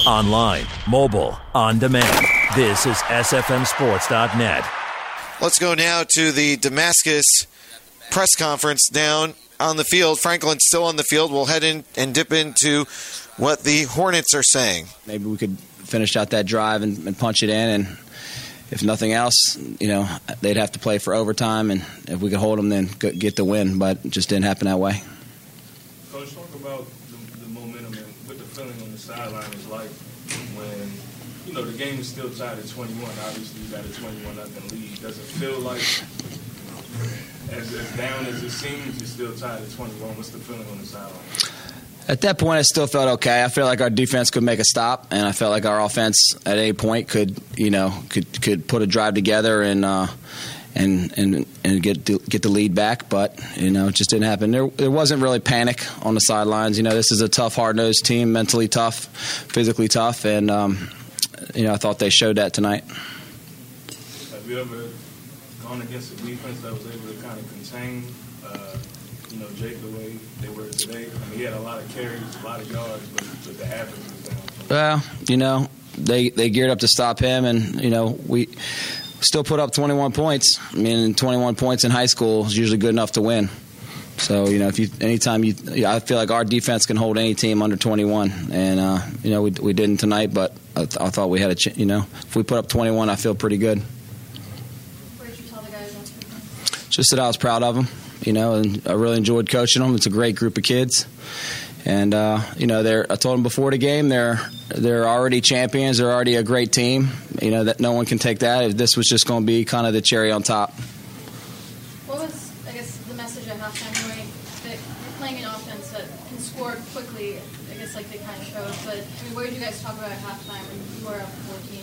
Online, mobile, on demand. This is SFMSports.net. Let's go now to the Damascus press conference down on the field. Franklin's still on the field. We'll head in and dip into what the Hornets are saying. Maybe we could finish out that drive and punch it in, and if nothing else, they'd have to play for overtime, and if we could hold them, then get the win, but it just didn't happen that way. Coach, talk about the momentum and what the feeling on the sideline is like when, the game is still tied at 21. Obviously, you got a 21-0 lead. Does it feel like, as down as it seems, you're still tied at 21? What's the feeling on the sideline? At that point, I still felt okay. I felt like our defense could make a stop, and I felt like our offense at any point could put a drive together and get the lead back. But it just didn't happen. There wasn't really panic on the sidelines. This is a tough, hard-nosed team, mentally tough, physically tough, and I thought they showed that tonight. Have you ever gone against a defense that was able to kind of contain Jake the way they were today? I mean, he had a lot of carries, a lot of yards, but the average was down. Well, they geared up to stop him, and, we still put up 21 points. I mean, 21 points in high school is usually good enough to win. So, I feel like our defense can hold any team under 21, and, we didn't tonight, but I thought we had if we put up 21, I feel pretty good. What did you tell the guys last week? Just that I was proud of them. And I really enjoyed coaching them. It's a great group of kids, and I told them before the game they're already champions. They're already a great team. That no one can take that. If this was just going to be kind of the cherry on top. What was, I guess, the message at halftime? That you're playing an offense that can score quickly. I guess like they kind of showed. But what did you guys talk about at halftime when you were up 14?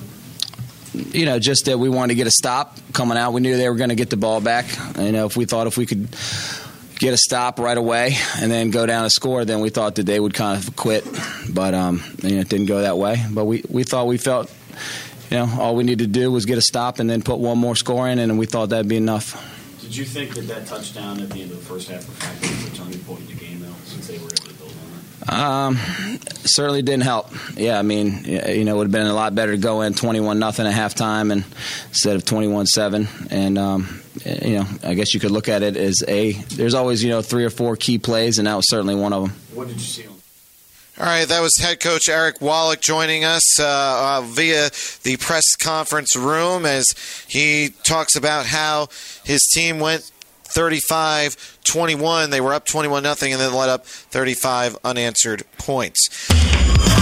Just that we wanted to get a stop coming out. We knew they were going to get the ball back. If we could get a stop right away and then go down and score, then we thought that they would kind of quit. But it didn't go that way. But we felt all we needed to do was get a stop and then put one more score in, and we thought that'd be enough. Did you think that touchdown at the end of the first half was a turning point in the game, though, since they were able to build on that? Certainly didn't help. Yeah, I mean, it would have been a lot better to go in 21-0 at halftime instead of 21-7. And, I guess you could look at it as there's always, 3 or 4 key plays, and that was certainly one of them. What did you see? All right, that was head coach Eric Wallach joining us via the press conference room as he talks about how his team went 35-21. They were up 21-0 and then let up 35 unanswered points.